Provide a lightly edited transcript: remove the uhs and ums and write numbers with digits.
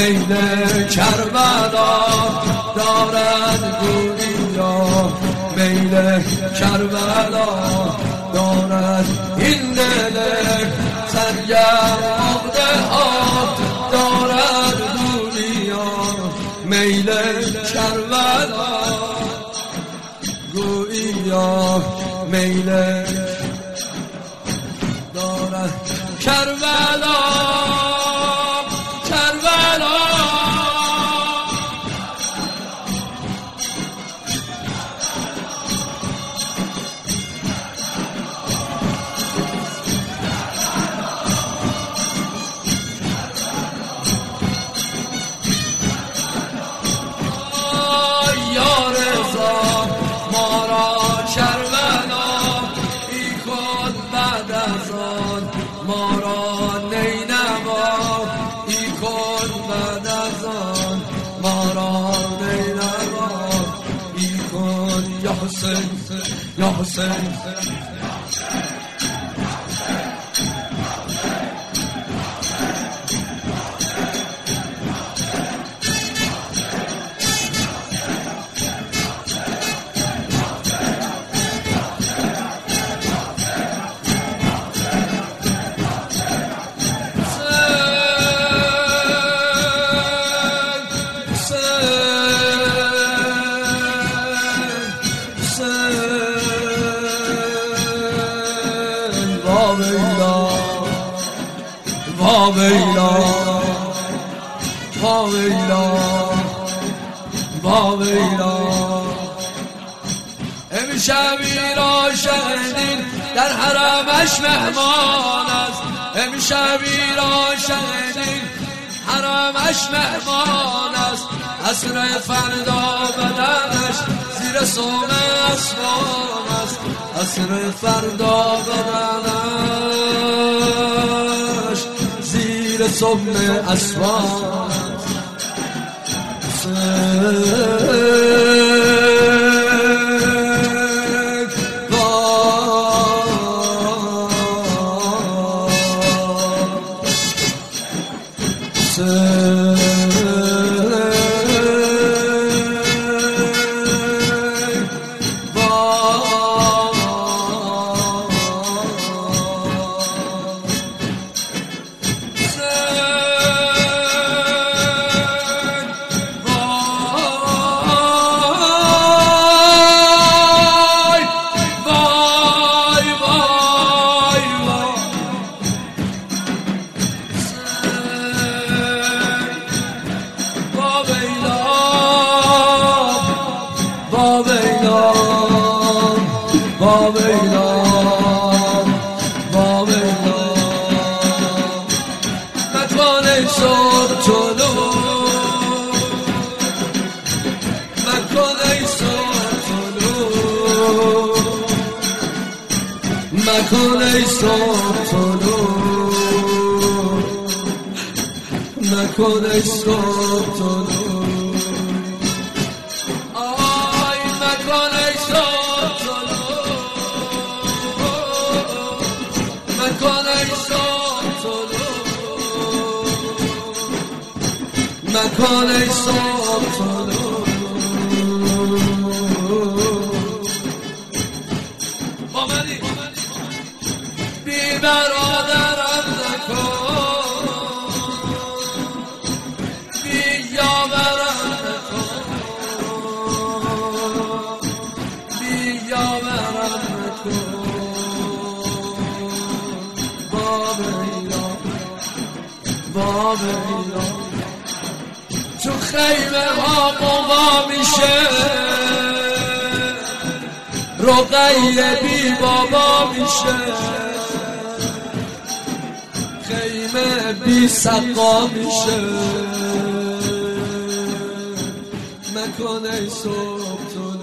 میل کربلا دارد گویا، میل کربلا دارد این دل سرگرم آب دارد گویا، میل کربلا گویا، میل دارد کربلا کربلا. یا رضا ما را کربلا ای کن بعد از آن، ما را نینوا ای کن بعد از آن، ما را نینوا ای کن یا حسین یا حسین. واویلا واویلا واویلا، امشب را شهدین در حرمش مهمان است، امشب را شهدین حرمش مهمان است، عصر فردا بدنش زیر سوم اسمان است، عصر فردا بدنش زیر سوم اسمان مکن ای صبح طلوع، مکن ای صبح طلوع، آی مکن ای صبح طلوع، مکن ای صبح طلوع، مکن ای صبح طلوع. بی برادرم نکن، بی یاورم نکن، بی یاورم نکن، باب ایران باب ایران. تو خیمه ها قوا میشه، رقیه بی بابا میشه، خیمه بی سقا میشه، مکن ای صبح طلوع.